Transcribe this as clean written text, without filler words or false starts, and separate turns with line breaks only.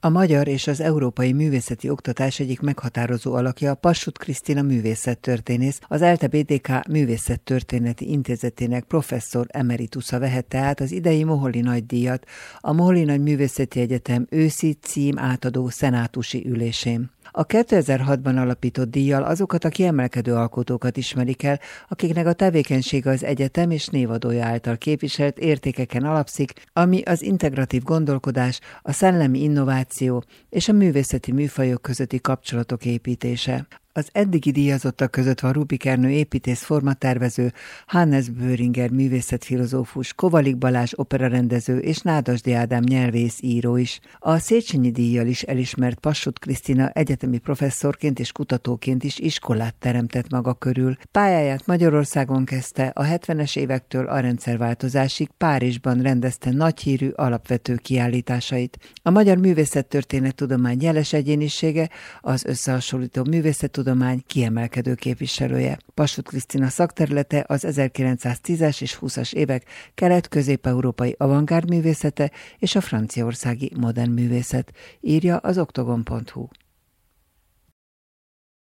A magyar és az európai művészeti oktatás egyik meghatározó alakja Passut Krisztina művészettörténész, az ELTE BTK Művészettörténeti Intézetének professzor emeritusza vehette át az idei Moholy Nagydíjat a Moholy Nagy Művészeti Egyetem őszi cím átadó szenátusi ülésén. A 2006-ban alapított díjjal azokat a kiemelkedő alkotókat ismerik el, akiknek a tevékenysége az egyetem és névadója által képviselt értékeken alapszik, ami az integratív gondolkodás, a szellemi innováció és a művészeti műfajok közötti kapcsolatok építése. Az eddigi díjazottak között van Rubik Ernő építész formatervező, Hannes Böhringer művészetfilozófus, Kovalik Balázs operarendező és Nádasdy Ádám nyelvész író is. A Széchenyi díjjal is elismert Passut Krisztina egyetemi professzorként és kutatóként is iskolát teremtett maga körül. Pályáját Magyarországon kezdte, a 70-es évektől a rendszerváltozásig Párizsban rendezte nagyhírű alapvető kiállításait. A magyar művészettörténettudomány jeles egyénisége, az összehasonlító művészettudomány kiemelkedő képviselője. Passut Krisztina szakterülete az 1910-es és 20-as évek kelet-közép-európai avantgárd művészete és a franciaországi modern művészet, írja az oktogon.hu.